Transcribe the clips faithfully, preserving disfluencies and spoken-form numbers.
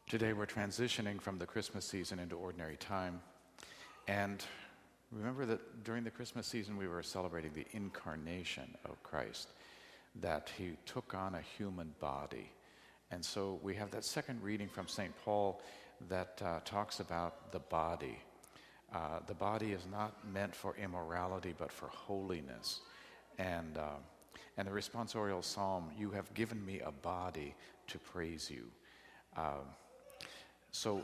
Today we're transitioning from the Christmas season into ordinary time. And remember that during the Christmas season we were celebrating the incarnation of Christ, that he took on a human body. And so we have that second reading from Saint Paul that uh, talks about the body. Uh, the body is not meant for immorality but for holiness. And, uh, and the responsorial psalm, you have given me a body to praise you. Uh, So,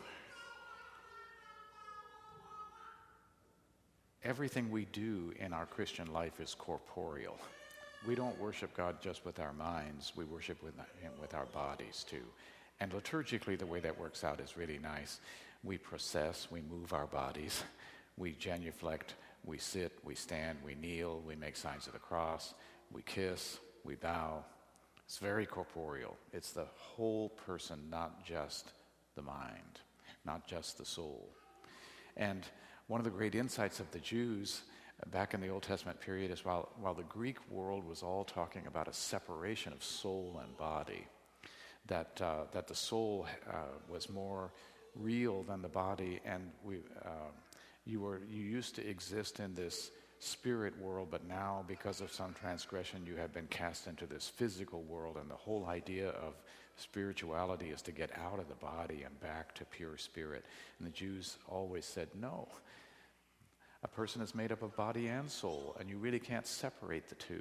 everything we do in our Christian life is corporeal. We don't worship God just with our minds, we worship with Him with our bodies too. And liturgically, the way that works out is really nice. We process, we move our bodies, we genuflect, we sit, we stand, we kneel, we make signs of the cross, we kiss, we bow. It's very corporeal. It's the whole person, not just the mind, not just the soul. And one of the great insights of the Jews back in the Old Testament period is while, while the Greek world was all talking about a separation of soul and body, that, uh, that the soul uh, was more real than the body, and we, uh, you, were, you used to exist in this spirit world, but now because of some transgression you have been cast into this physical world, and the whole idea of spirituality is to get out of the body and back to pure spirit. And the Jews always said, no, a person is made up of body and soul, and you really can't separate the two.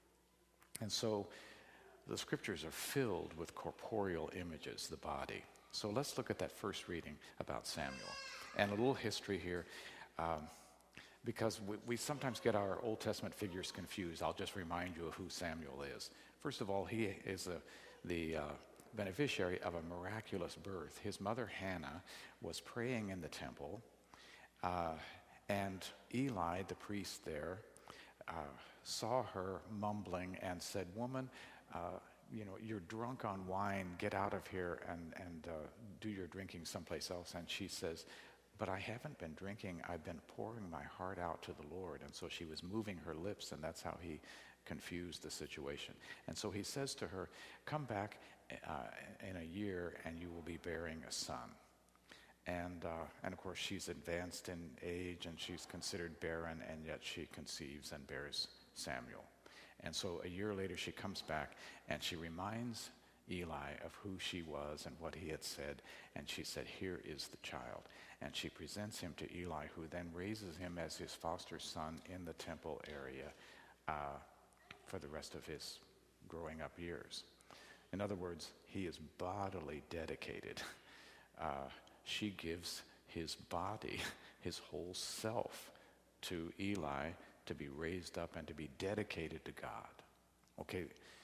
And so the scriptures are filled with corporeal images, the body. So let's look at that first reading about Samuel. And a little history here, um, because we, we sometimes get our Old Testament figures confused. I'll just remind you of who Samuel is. First of all, he is a, the uh, beneficiary of a miraculous birth. His mother Hannah was praying in the temple, uh, and Eli, the priest there, uh, saw her mumbling and said, woman, uh, you know, you're drunk on wine, get out of here and, and uh, do your drinking someplace else. And she says, but I haven't been drinking, I've been pouring my heart out to the Lord. And so she was moving her lips, and that's how he confused the situation. And so he says to her, come back uh, in a year and you will be bearing a son. And, uh, and of course she's advanced in age and she's considered barren, and yet she conceives and bears Samuel. And so a year later she comes back and she reminds Eli of who she was and what he had said. And she said, here is the child. And she presents him to Eli, who then raises him as his foster son in the temple area uh, for the rest of his growing up years. In other words, he is bodily dedicated. Uh, she gives his body, his whole self, to Eli to be raised up and to be dedicated to God. Okay,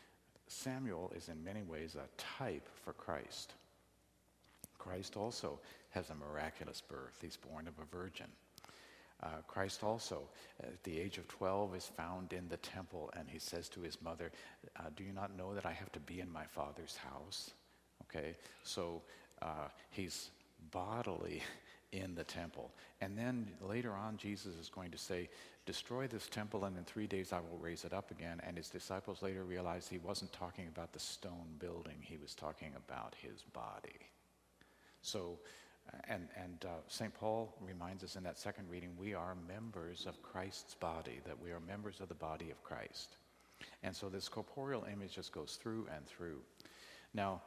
Samuel is in many ways a type for Christ. Christ also has a miraculous birth. He's born of a virgin. Uh, Christ also, at the age of twelve, is found in the temple, and he says to his mother, uh, do you not know that I have to be in my Father's house? Okay, so uh, he's bodily in the temple. And then later on, Jesus is going to say, destroy this temple, and in three days I will raise it up again. And his disciples later realized he wasn't talking about the stone building. He was talking about his body. So, and, and uh, Saint Paul reminds us in that second reading, we are members of Christ's body, that we are members of the body of Christ. And so this corporeal image just goes through and through. Now,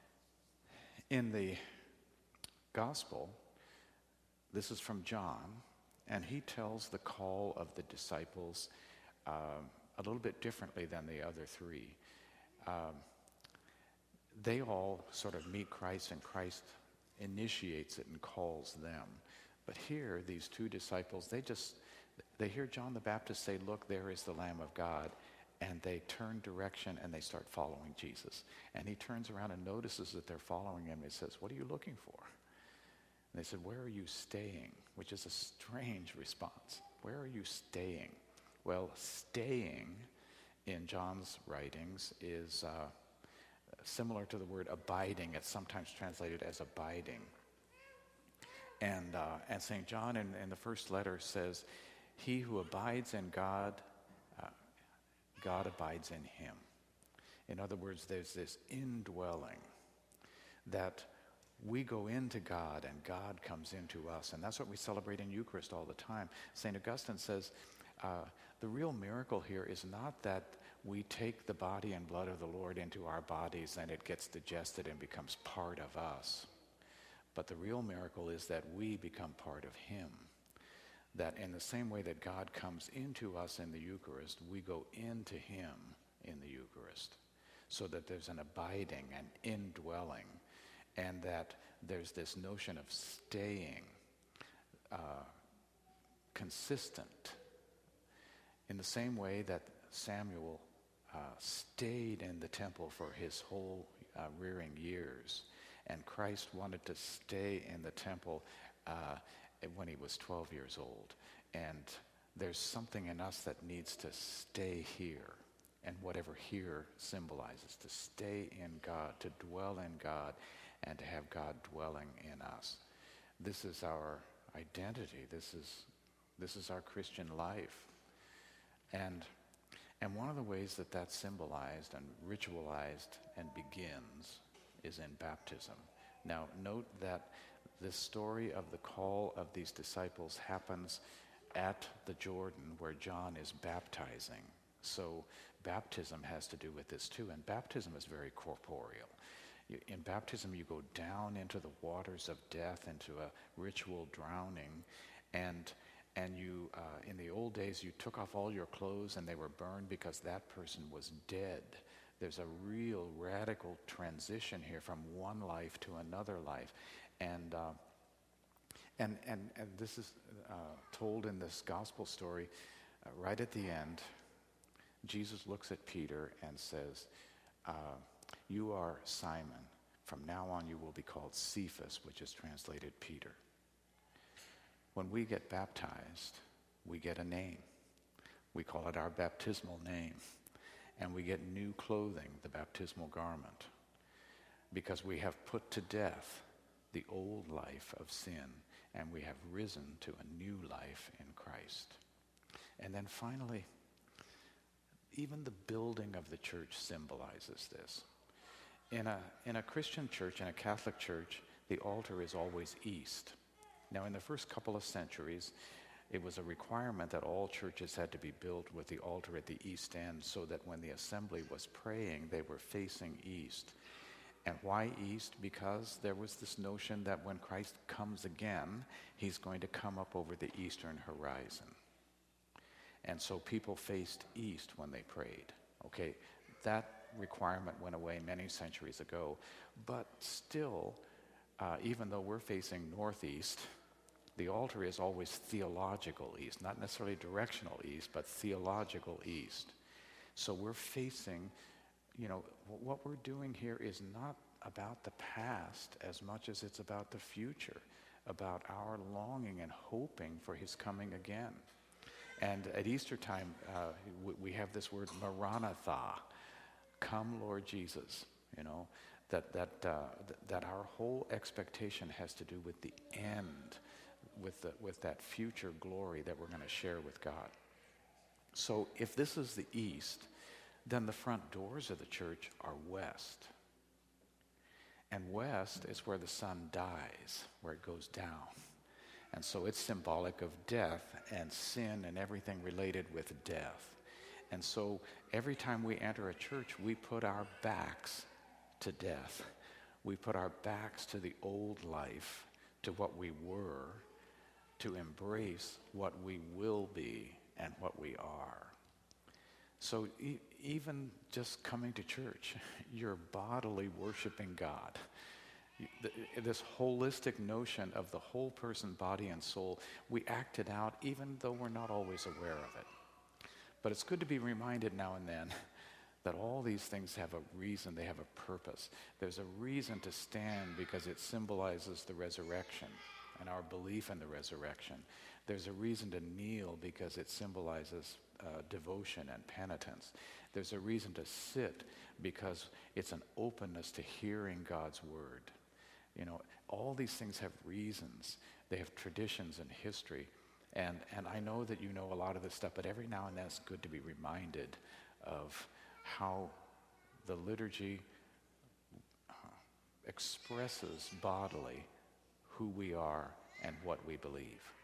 in the Gospel, this is from John, and he tells the call of the disciples uh, a little bit differently than the other three. Um, they all sort of meet Christ, and Christ initiates it and calls them. But here, these two disciples, they just, they hear John the Baptist say, look, there is the Lamb of God. And they turn direction and they start following Jesus. And he turns around and notices that they're following him. He says, what are you looking for? And they said, where are you staying? Which is a strange response. Where are you staying? Well, staying in John's writings is uh, similar to the word abiding. It's sometimes translated as abiding. And, uh, and Saint John in, in the first letter says, he who abides in God, uh, God abides in him. In other words, there's this indwelling that We go into God and God comes into us. And that's what we celebrate in Eucharist all the time. Saint Augustine says, uh, the real miracle here is not that we take the body and blood of the Lord into our bodies and it gets digested and becomes part of us. But the real miracle is that we become part of him. That in the same way that God comes into us in the Eucharist, we go into him in the Eucharist. So that there's an abiding and indwelling, and that there's this notion of staying uh, consistent. In the same way that Samuel uh, stayed in the temple for his whole uh, rearing years, and Christ wanted to stay in the temple uh, when he was twelve years old. And there's something in us that needs to stay here. And whatever here symbolizes, to stay in God, to dwell in God, and to have God dwelling in us. This is our identity. This is this is our Christian life. And and one of the ways that that's symbolized and ritualized and begins is in baptism. Now, note that this story of the call of these disciples happens at the Jordan where John is baptizing. So baptism has to do with this too, and baptism is very corporeal. You, in baptism, you go down into the waters of death, into a ritual drowning, and and you, uh, in the old days, you took off all your clothes and they were burned because that person was dead. There's a real radical transition here from one life to another life, and uh, and and and this is uh, told in this gospel story uh, right at the end. Jesus looks at Peter and says, uh, you are Simon. From now on you will be called Cephas, which is translated Peter. When we get baptized, we get a name. We call it our baptismal name. And we get new clothing, the baptismal garment, because we have put to death the old life of sin, and we have risen to a new life in Christ. And then finally, even the building of the church symbolizes this. In a, in a Christian church, in a Catholic church, the altar is always east. Now, in the first couple of centuries, it was a requirement that all churches had to be built with the altar at the east end so that when the assembly was praying, they were facing east. And why east? Because there was this notion that when Christ comes again, he's going to come up over the eastern horizon. And so people faced east when they prayed. Okay, that requirement went away many centuries ago. But still, uh, even though we're facing northeast, the altar is always theological east, not necessarily directional east, but theological east. So we're facing, you know, what we're doing here is not about the past as much as it's about the future, about our longing and hoping for his coming again. And at Easter time, uh, we, we have this word Maranatha, come Lord Jesus, you know, that, that, uh, th- that our whole expectation has to do with the end, with, the, with that future glory that we're going to share with God. So if this is the east, then the front doors of the church are west. And west is where the sun dies, where it goes down. And so it's symbolic of death and sin and everything related with death. And so every time we enter a church, we put our backs to death. We put our backs to the old life, to what we were, to embrace what we will be and what we are. So e- even just coming to church, you're bodily worshiping God. This holistic notion of the whole person, body, and soul, we act it out even though we're not always aware of it. But it's good to be reminded now and then that all these things have a reason, they have a purpose. There's a reason to stand because it symbolizes the resurrection and our belief in the resurrection. There's a reason to kneel because it symbolizes uh, devotion and penitence. There's a reason to sit because it's an openness to hearing God's word. You know, all these things have reasons. They have traditions and history. And and I know that you know a lot of this stuff, but every now and then it's good to be reminded of how the liturgy uh, expresses bodily who we are and what we believe.